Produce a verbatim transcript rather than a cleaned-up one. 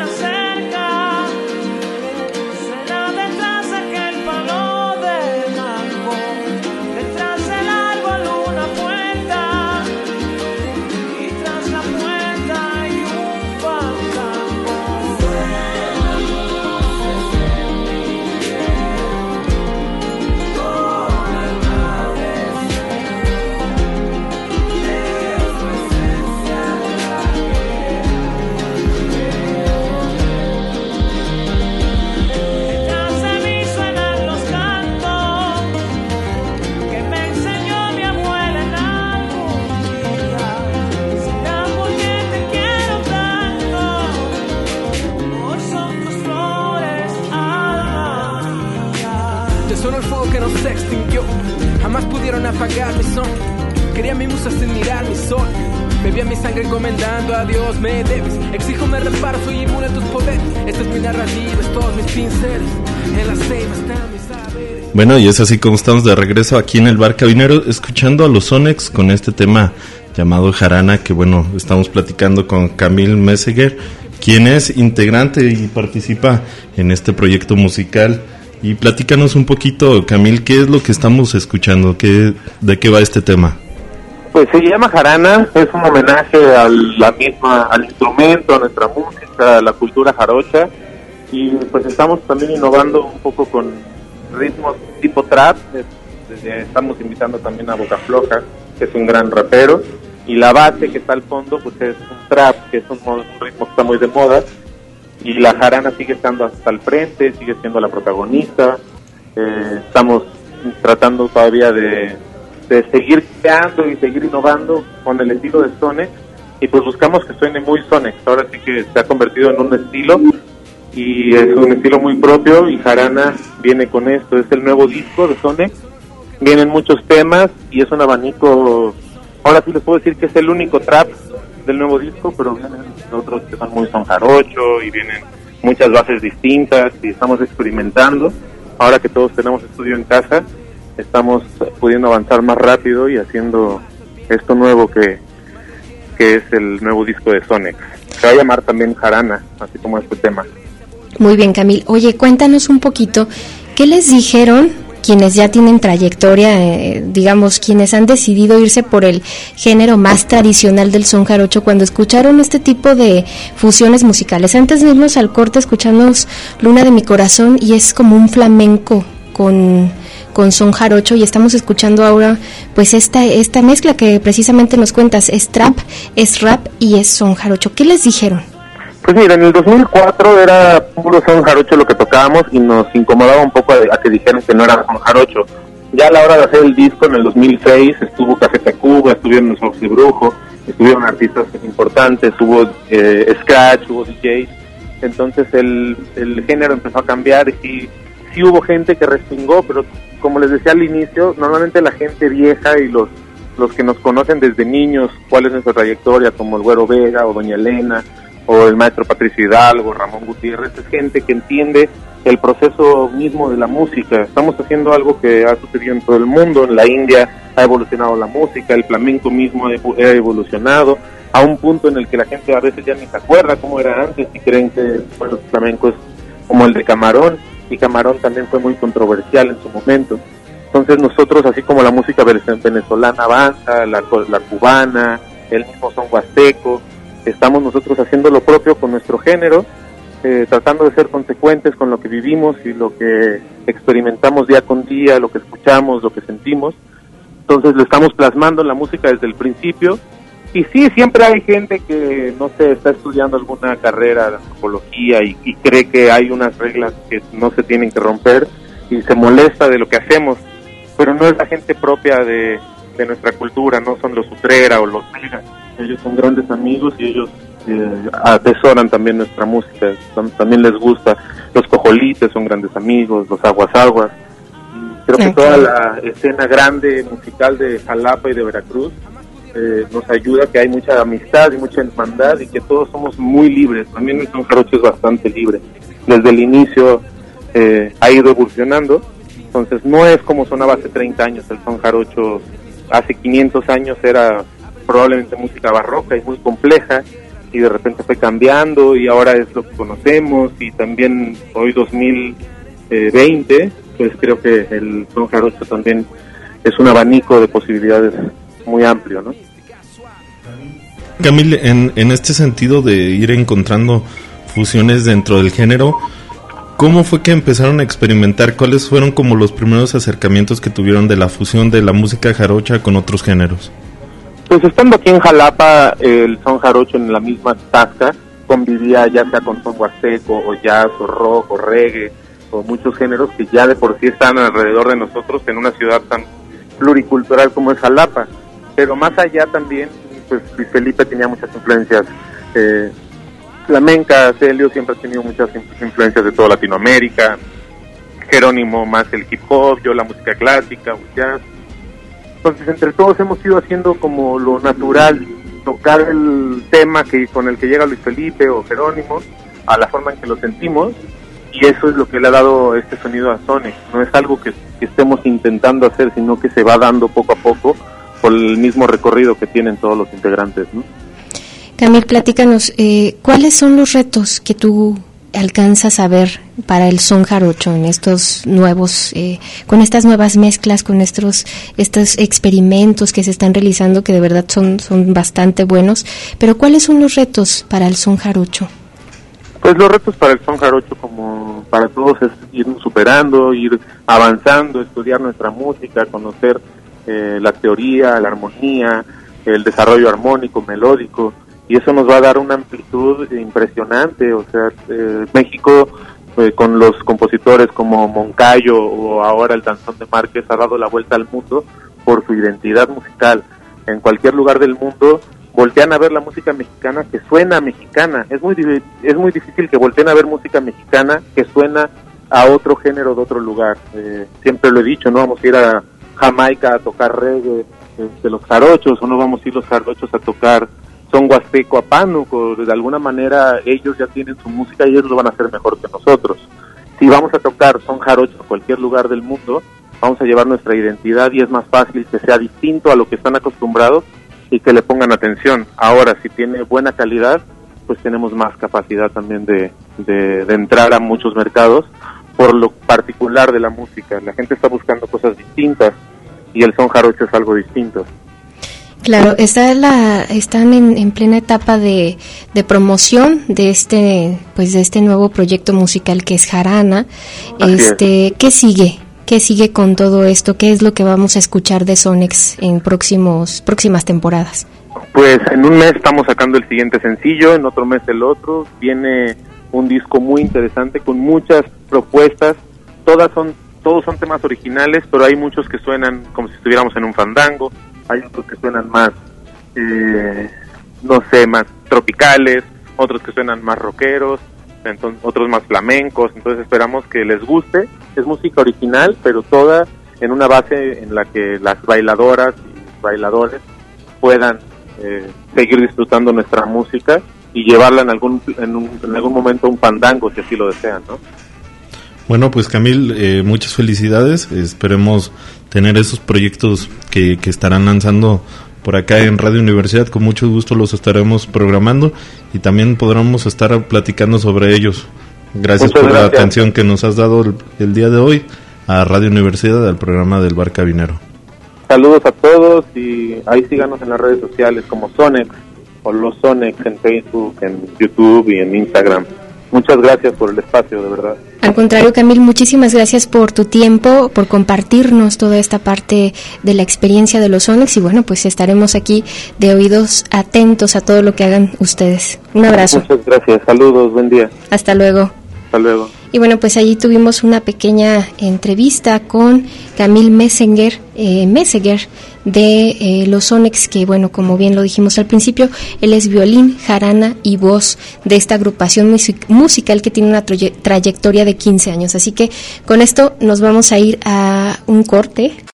Apagar mi son, quería mi musa sin mirar mi sol. Bebía mi sangre encomendando a Dios, me debes. Exijo me reparo, soy inmune a tus poderes. Esta es mi narrativa, es todos mis pinceles. En la ceiba están mis saberes. Bueno, y es así como estamos de regreso aquí en el Bar Cabinero, escuchando a los Sonex con este tema llamado Jarana, que bueno, estamos platicando con Camille Meseguer, quien es integrante y participa en este proyecto musical. Y platícanos un poquito, Camil, ¿qué es lo que estamos escuchando? ¿Qué, ¿De qué va este tema? Pues se llama Jarana, es un homenaje a la misma, al instrumento, a nuestra música, a la cultura jarocha, y pues estamos también innovando un poco con ritmos tipo trap. Estamos invitando también a Boca Floja, que es un gran rapero, y la base que está al fondo pues es un trap, que es un, un ritmo que está muy de moda. Y la jarana sigue estando hasta el frente, sigue siendo la protagonista. Eh, estamos tratando todavía de, de seguir creando y seguir innovando con el estilo de Sonex, y pues buscamos que suene muy Sonex. Ahora sí que se ha convertido en un estilo, y es un estilo muy propio, y Jarana viene con esto. Es el nuevo disco de Sonex, vienen muchos temas y es un abanico. Ahora sí les puedo decir que es el único trap del nuevo disco, pero vienen otros que son muy son jarocho y vienen muchas bases distintas, y estamos experimentando. Ahora que todos tenemos estudio en casa, estamos pudiendo avanzar más rápido y haciendo esto nuevo que, que es el nuevo disco de Sonex. Se va a llamar también Jarana, así como este tema. Muy bien, Camil. Oye, cuéntanos un poquito, ¿qué les dijeron quienes ya tienen trayectoria, eh, digamos, quienes han decidido irse por el género más tradicional del son jarocho, cuando escucharon este tipo de fusiones musicales? Antes de irnos al corte, escuchamos Luna de mi corazón, y es como un flamenco con, con son jarocho, y estamos escuchando ahora pues esta, esta mezcla que precisamente nos cuentas, es trap, es rap y es son jarocho. ¿Qué les dijeron? Pues mira, en el dos mil cuatro era puro son jarocho lo que tocábamos, y nos incomodaba un poco a, a que dijeran que no era son jarocho. Ya a la hora de hacer el disco, en el dos mil seis, estuvo Café Tacuba, estuvieron los Foxy Brujo, estuvieron artistas importantes, hubo eh, scratch, hubo D Js. Entonces el, el género empezó a cambiar, y sí, sí hubo gente que respingó, pero como les decía al inicio, normalmente la gente vieja y los, los que nos conocen desde niños, cuál es nuestra trayectoria, como el Güero Vega o Doña Elena, o el maestro Patricio Hidalgo, Ramón Gutiérrez, es gente que entiende el proceso mismo de la música. Estamos haciendo algo que ha sucedido en todo el mundo. En la India ha evolucionado la música, el flamenco mismo ha evolucionado a un punto en el que la gente a veces ya ni se acuerda cómo era antes, y creen que bueno, el flamenco es como el de Camarón, y Camarón también fue muy controversial en su momento. Entonces nosotros, así como la música venezolana avanza, la, la cubana, el mismo son huasteco, estamos nosotros haciendo lo propio con nuestro género, eh, tratando de ser consecuentes con lo que vivimos y lo que experimentamos día con día, lo que escuchamos, lo que sentimos. Entonces lo estamos plasmando en la música desde el principio. Y sí, siempre hay gente que, no sé, está estudiando alguna carrera de antropología y, y cree que hay unas reglas que no se tienen que romper, y se molesta de lo que hacemos, pero no es la gente propia de, de nuestra cultura, no son los Utrera o los Vega. Ellos son grandes amigos y ellos eh, atesoran también nuestra música, también les gusta. Los Cojolites son grandes amigos, los Aguas Aguas. Creo que toda la escena grande musical de Jalapa y de Veracruz eh, nos ayuda, que hay mucha amistad y mucha hermandad, y que todos somos muy libres. También el son jarocho es bastante libre. Desde el inicio eh, ha ido evolucionando, entonces no es como sonaba hace treinta años. El son jarocho hace quinientos años era probablemente música barroca y muy compleja, y de repente fue cambiando y ahora es lo que conocemos, y también hoy dos mil veinte, pues creo que el son jarocho también es un abanico de posibilidades muy amplio, ¿no? Camil, en, en este sentido de ir encontrando fusiones dentro del género, ¿cómo fue que empezaron a experimentar? ¿Cuáles fueron como los primeros acercamientos que tuvieron de la fusión de la música jarocha con otros géneros? Pues estando aquí en Jalapa, el son jarocho en la misma tasca convivía ya sea con son huasteco o jazz o rock o reggae o muchos géneros que ya de por sí están alrededor de nosotros en una ciudad tan pluricultural como es Jalapa. Pero más allá también, pues Luis Felipe tenía muchas influencias eh, flamencas, Helio siempre ha tenido muchas influencias de toda Latinoamérica, Jerónimo más el hip hop, yo la música clásica, jazz. Entonces entre todos hemos ido haciendo como lo natural, tocar el tema que con el que llega Luis Felipe o Jerónimo a la forma en que lo sentimos, y eso es lo que le ha dado este sonido a Sonic. No es algo que, que estemos intentando hacer, sino que se va dando poco a poco por el mismo recorrido que tienen todos los integrantes, ¿no? Camil, platícanos, eh, ¿cuáles son los retos que tú alcanzas a ver para el son jarocho en estos nuevos, eh, con estas nuevas mezclas, con estos estos experimentos que se están realizando, que de verdad son, son bastante buenos, pero ¿cuáles son los retos para el son jarocho? Pues los retos para el son jarocho, como para todos, es irnos superando, ir avanzando, estudiar nuestra música, conocer eh, la teoría, la armonía, el desarrollo armónico, melódico, y eso nos va a dar una amplitud impresionante. O sea, eh, México eh, con los compositores como Moncayo o ahora el Danzón de Márquez ha dado la vuelta al mundo por su identidad musical. En cualquier lugar del mundo voltean a ver la música mexicana que suena mexicana. Es muy es muy difícil que volteen a ver música mexicana que suena a otro género de otro lugar. Eh, siempre lo he dicho, no vamos a ir a Jamaica a tocar reggae eh, de los jarochos, o no vamos a ir los jarochos a tocar son huasteco a Pánuco. De alguna manera ellos ya tienen su música y ellos lo van a hacer mejor que nosotros. Si vamos a tocar son jarocho a cualquier lugar del mundo, vamos a llevar nuestra identidad y es más fácil que sea distinto a lo que están acostumbrados y que le pongan atención. Ahora, si tiene buena calidad, pues tenemos más capacidad también de, de, de entrar a muchos mercados por lo particular de la música. La gente está buscando cosas distintas y el son jarocho es algo distinto. Claro, está la, están en, en plena etapa de, de promoción de este, pues de este nuevo proyecto musical que es Jarana. Así este, es. ¿Qué sigue? ¿Qué sigue con todo esto? ¿Qué es lo que vamos a escuchar de Sonex en próximos próximas temporadas? Pues en un mes estamos sacando el siguiente sencillo, en otro mes el otro. Viene un disco muy interesante con muchas propuestas. Todas son, todos son temas originales, pero hay muchos que suenan como si estuviéramos en un fandango. Hay otros que suenan más, eh, no sé, más tropicales, otros que suenan más rockeros, entonces, otros más flamencos. Entonces esperamos que les guste. Es música original, pero toda en una base en la que las bailadoras y bailadores puedan eh, seguir disfrutando nuestra música y llevarla en algún en, un, en algún momento a un fandango, si así lo desean, ¿no? Bueno, pues Camil, eh, muchas felicidades. Esperemos tener esos proyectos que, que estarán lanzando por acá en Radio Universidad. Con mucho gusto los estaremos programando y también podremos estar platicando sobre ellos. Gracias Muchas por gracias. la atención que nos has dado el, el día de hoy a Radio Universidad, al programa del Bar Cabinero. Saludos a todos y ahí síganos en las redes sociales como Sonex o Los Sonex en Facebook, en YouTube y en Instagram. Muchas gracias por el espacio, de verdad. Al contrario, Camil, muchísimas gracias por tu tiempo, por compartirnos toda esta parte de la experiencia de los Sonex, y bueno, pues estaremos aquí de oídos atentos a todo lo que hagan ustedes. Un abrazo. Muchas gracias, saludos, buen día. Hasta luego. Hasta luego. Y bueno, pues allí tuvimos una pequeña entrevista con Camil Messenger, eh, Messenger de eh, los Sonex, que bueno, como bien lo dijimos al principio, él es violín, jarana y voz de esta agrupación music- musical que tiene una troye- trayectoria de quince años. Así que con esto nos vamos a ir a un corte.